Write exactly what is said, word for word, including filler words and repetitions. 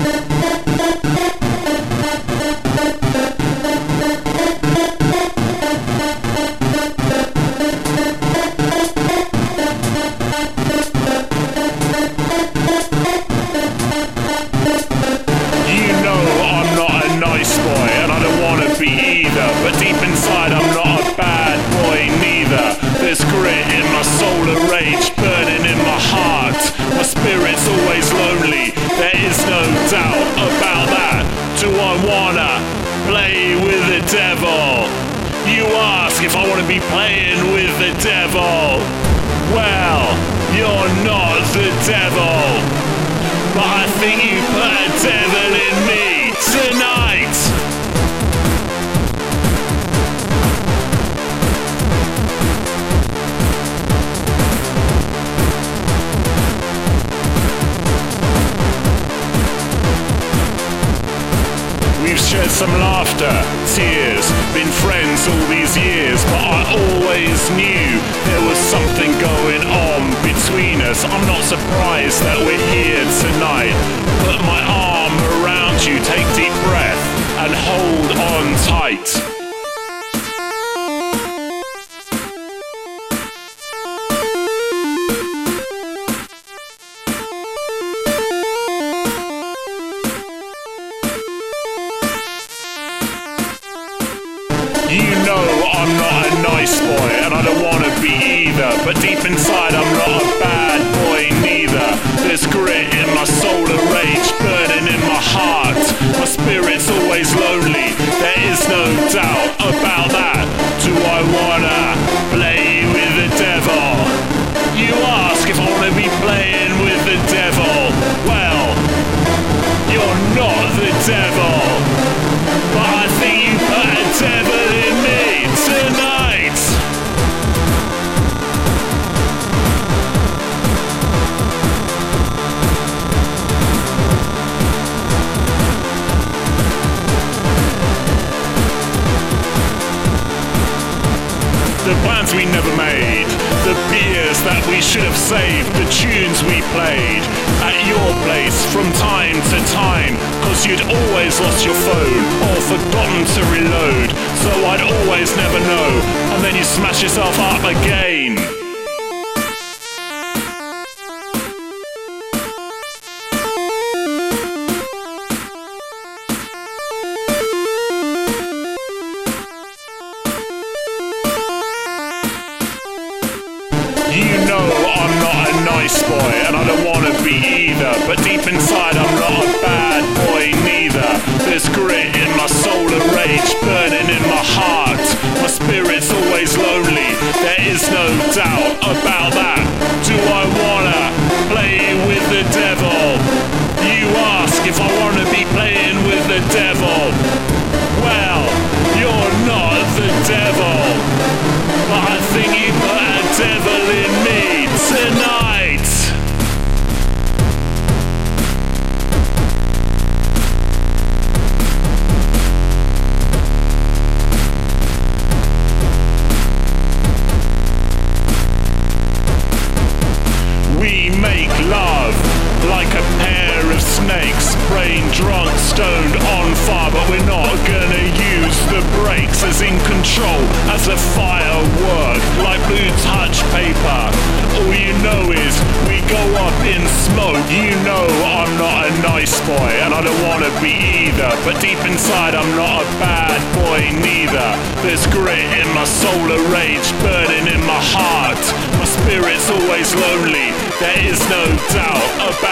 But deep inside I'm not a bad boy neither. There's grit in my soul, a rage burning in my heart. My spirit's always lonely, there is no doubt about that. Do I wanna play with the devil? You ask if I wanna be playing with the devil. Well, you're not the devil, but I think you put a devil in me tonight. We've shared some laughter, tears, been friends all these years, but I always knew there was something going on between us. I'm not surprised that we're here tonight. Put my arm around you, take deep breath, and hold on tight. You know I'm not a nice boy, and I don't wanna be either. But deep inside I'm not a bad boy neither. There's grit in my soul, a rage burning in my heart. My spirit's always lonely, there is no doubt about that. Do I wanna play with the devil? You ask if I wanna be playing with the devil. Well, you're not the devil, but I think you put a devil in me tonight. The plans we never made, the beers that we should have saved, the tunes we played at your place from time to time, cause you'd always lost your phone or forgotten to reload, so I'd always never know, and then you smash yourself up again. You know I'm not a nice boy, and I don't wanna be either. But deep inside I'm not a bad boy neither. There's grit in my soul, a rage burning in my heart. My spirit's always lonely, there is no doubt about that. Do I wanna play with the devil? You ask if I wanna be playing with the devil. Well, you're not the devil, but I think you put a devil in me tonight. We make love like a pair of snakes, brain drunk, stoned, on fire, but we're not gonna use the brakes. As in control as a firework, like blue touch paper. All you know is we go up in smoke. You know I'm not a nice boy, and I don't wanna be either. But deep inside I'm not a bad boy neither. There's grit in my soul, a rage burning in my heart. My spirit's always lonely, there is no doubt about